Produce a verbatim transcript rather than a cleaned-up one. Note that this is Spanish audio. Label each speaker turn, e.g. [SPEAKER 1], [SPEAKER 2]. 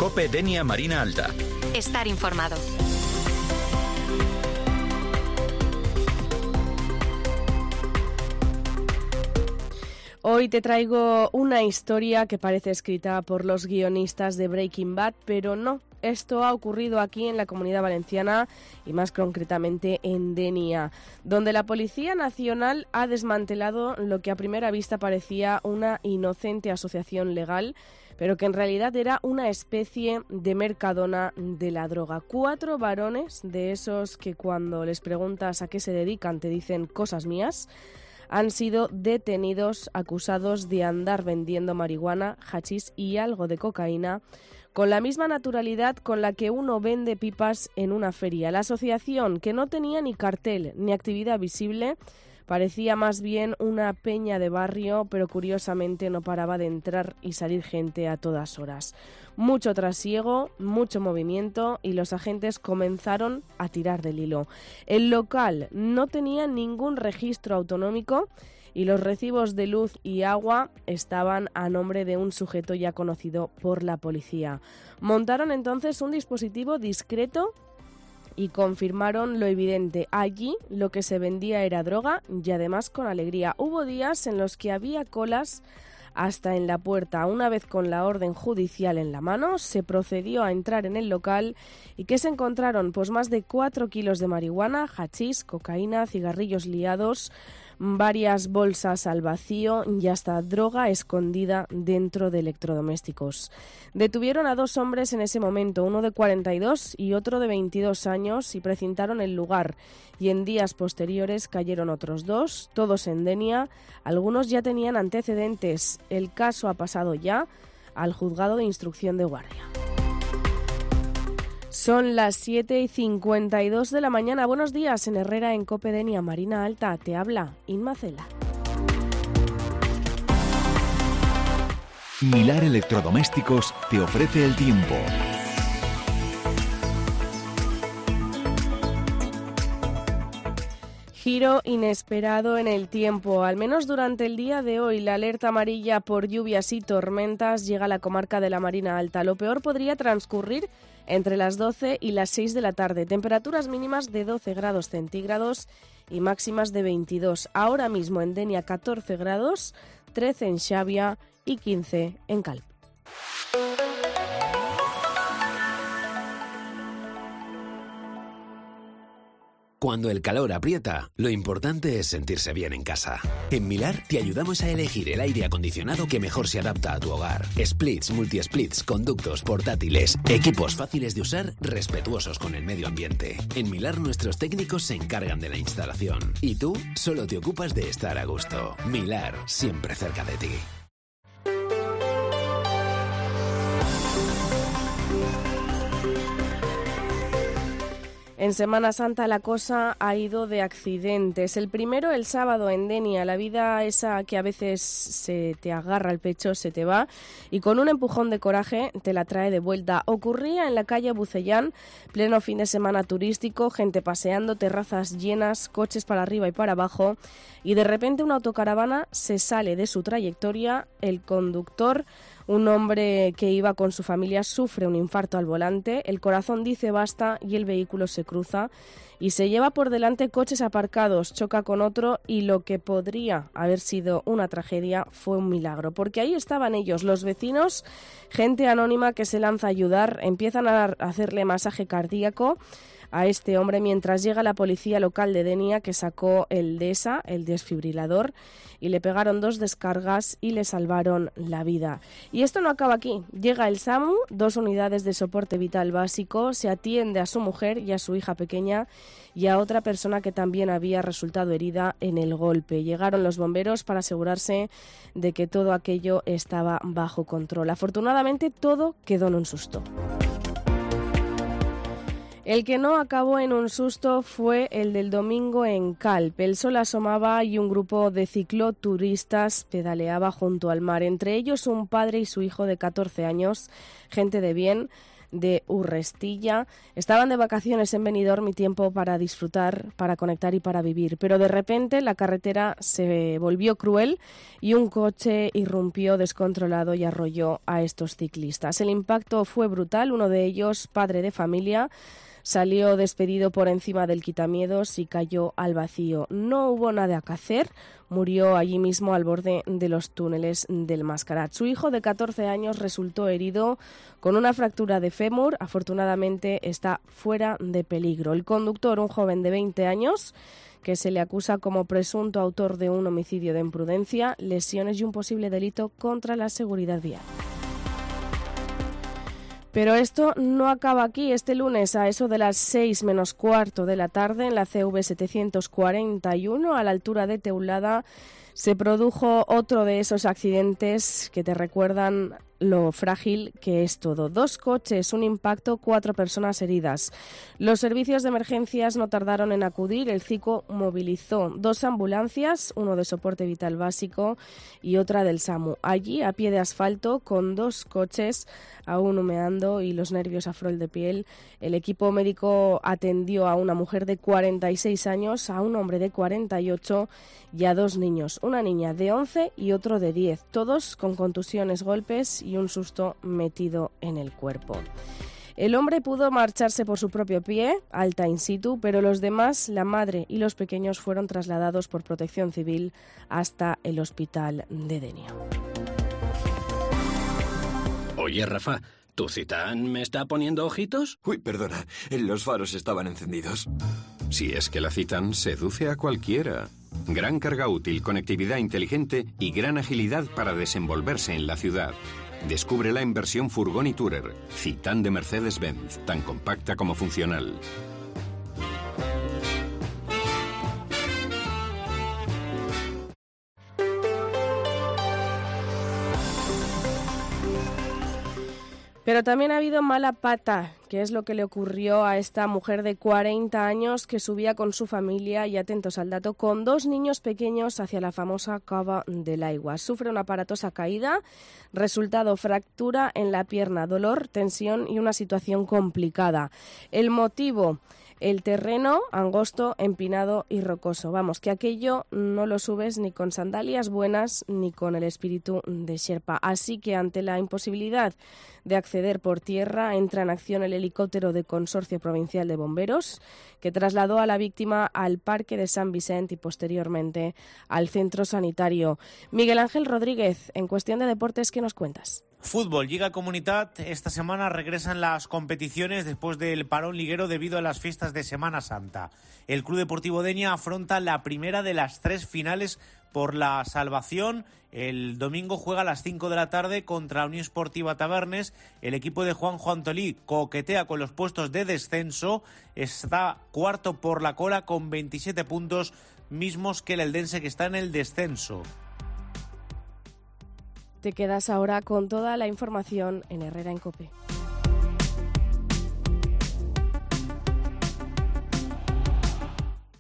[SPEAKER 1] COPE Denia Marina Alta.
[SPEAKER 2] Estar informado.
[SPEAKER 3] Hoy te traigo una historia que parece escrita por los guionistas de Breaking Bad, pero no. Esto ha ocurrido aquí en la Comunidad Valenciana y más concretamente en Denia, donde la Policía Nacional ha desmantelado lo que a primera vista parecía una inocente asociación legal, pero que en realidad era una especie de mercadona de la droga. Cuatro varones, de esos que cuando les preguntas a qué se dedican te dicen cosas mías, han sido detenidos acusados de andar vendiendo marihuana, hachís y algo de cocaína con la misma naturalidad con la que uno vende pipas en una feria. La asociación, que no tenía ni cartel ni actividad visible, parecía más bien una peña de barrio, pero curiosamente no paraba de entrar y salir gente a todas horas. Mucho trasiego, mucho movimiento y los agentes comenzaron a tirar del hilo. El local no tenía ningún registro autonómico y los recibos de luz y agua estaban a nombre de un sujeto ya conocido por la policía. Montaron entonces un dispositivo discreto y confirmaron lo evidente. Allí lo que se vendía era droga y además con alegría. Hubo días en los que había colas hasta en la puerta. Una vez con la orden judicial en la mano, se procedió a entrar en el local y ¿qué se encontraron? Pues más de cuatro kilos de marihuana, hachís, cocaína, cigarrillos liados, varias bolsas al vacío y hasta droga escondida dentro de electrodomésticos. Detuvieron a dos hombres en ese momento, uno de cuarenta y dos y otro de veintidós años, y precintaron el lugar. Y en días posteriores cayeron otros dos, todos en Denia. Algunos ya tenían antecedentes. El caso ha pasado ya al juzgado de instrucción de Guardia. Son las siete y cincuenta y dos de la mañana. Buenos días en Herrera, en COPE Denia Marina Alta. Te habla Inma Cela.
[SPEAKER 4] Milar Electrodomésticos te ofrece el tiempo.
[SPEAKER 3] Giro inesperado en el tiempo. Al menos durante el día de hoy, la alerta amarilla por lluvias y tormentas llega a la comarca de la Marina Alta. Lo peor podría transcurrir entre las doce y las seis de la tarde. Temperaturas mínimas de doce grados centígrados y máximas de veintidós. Ahora mismo en Denia catorce grados, trece en Xavia y quince en Calp.
[SPEAKER 5] Cuando el calor aprieta, lo importante es sentirse bien en casa. En Milar te ayudamos a elegir el aire acondicionado que mejor se adapta a tu hogar. Splits, multi-splits, conductos, portátiles, equipos fáciles de usar, respetuosos con el medio ambiente. En Milar nuestros técnicos se encargan de la instalación y tú solo te ocupas de estar a gusto. Milar, siempre cerca de ti.
[SPEAKER 3] En Semana Santa la cosa ha ido de accidentes. El primero el sábado en Denia, la vida esa que a veces se te agarra al pecho, se te va y con un empujón de coraje te la trae de vuelta. Ocurría en la calle Bucellán, pleno fin de semana turístico, gente paseando, terrazas llenas, coches para arriba y para abajo y de repente una autocaravana se sale de su trayectoria, el conductor, un hombre que iba con su familia, sufre un infarto al volante, el corazón dice basta y el vehículo se cruza y se lleva por delante coches aparcados, choca con otro y lo que podría haber sido una tragedia fue un milagro, porque ahí estaban ellos, los vecinos, gente anónima que se lanza a ayudar, empiezan a hacerle masaje cardíaco a este hombre mientras llega la policía local de Denia que sacó el DESA, el desfibrilador, y le pegaron dos descargas y le salvaron la vida. Y esto no acaba aquí. Llega el SAMU, dos unidades de soporte vital básico, se atiende a su mujer y a su hija pequeña y a otra persona que también había resultado herida en el golpe. Llegaron los bomberos para asegurarse de que todo aquello estaba bajo control. Afortunadamente todo quedó en un susto. El que no acabó en un susto fue el del domingo en Calp. El sol asomaba y un grupo de cicloturistas pedaleaba junto al mar. Entre ellos un padre y su hijo de catorce años, gente de bien, de Urrestilla. Estaban de vacaciones en Benidorm y tiempo para disfrutar, para conectar y para vivir. Pero de repente la carretera se volvió cruel y un coche irrumpió descontrolado y arrolló a estos ciclistas. El impacto fue brutal. Uno de ellos, padre de familia, salió despedido por encima del quitamiedos y cayó al vacío. No hubo nada que hacer, murió allí mismo al borde de los túneles del Mascarat. Su hijo de catorce años resultó herido con una fractura de fémur. Afortunadamente está fuera de peligro. El conductor, un joven de veinte años, que se le acusa como presunto autor de un homicidio de imprudencia, lesiones y un posible delito contra la seguridad vial. Pero esto no acaba aquí. Este lunes, a eso de las seis menos cuarto de la tarde, en la C V setecientos cuarenta y uno, a la altura de Teulada, se produjo otro de esos accidentes que te recuerdan lo frágil que es todo. Dos coches, un impacto, cuatro personas heridas. Los servicios de emergencias no tardaron en acudir. El C I C O movilizó dos ambulancias, uno de soporte vital básico y otra del SAMU. Allí, a pie de asfalto, con dos coches aún humeando y los nervios a flor de piel, el equipo médico atendió a una mujer de cuarenta y seis años, a un hombre de cuarenta y ocho y a dos niños, una niña de once y otro de diez, todos con contusiones, golpes y un susto metido en el cuerpo. El hombre pudo marcharse por su propio pie, alta in situ, pero los demás, la madre y los pequeños, fueron trasladados por Protección Civil hasta el hospital de Denia.
[SPEAKER 1] Oye, Rafa, ¿tu Citán me está poniendo ojitos?
[SPEAKER 2] Uy, perdona, los faros estaban encendidos.
[SPEAKER 6] Si es que la Citán seduce a cualquiera. Gran carga útil, conectividad inteligente y gran agilidad para desenvolverse en la ciudad. Descúbrela en versión furgón y tourer. Citán de Mercedes-Benz, tan compacta como funcional.
[SPEAKER 3] Pero también ha habido mala pata, que es lo que le ocurrió a esta mujer de cuarenta años que subía con su familia, y atentos al dato, con dos niños pequeños hacia la famosa Cava del Aigua. Sufre una aparatosa caída, resultado fractura en la pierna, dolor, tensión y una situación complicada. El motivo: el terreno angosto, empinado y rocoso. Vamos, que aquello no lo subes ni con sandalias buenas ni con el espíritu de Sherpa. Así que ante la imposibilidad de acceder por tierra, entra en acción el helicóptero de Consorcio Provincial de Bomberos, que trasladó a la víctima al Parque de San Vicente y posteriormente al centro sanitario. Miguel Ángel Rodríguez, en Cuestión de Deportes, ¿qué nos cuentas?
[SPEAKER 7] Fútbol, Lliga Comunitat. Esta semana regresan las competiciones después del parón liguero debido a las fiestas de Semana Santa. El Club Deportivo Denia afronta la primera de las tres finales por la salvación. El domingo juega a las cinco de la tarde contra Unión Esportiva Tabernes. El equipo de Juanjo Antolí coquetea con los puestos de descenso. Está cuarto por la cola con veintisiete puntos, mismos que el Eldense, que está en el descenso.
[SPEAKER 3] Te quedas ahora con toda la información en Herrera en COPE.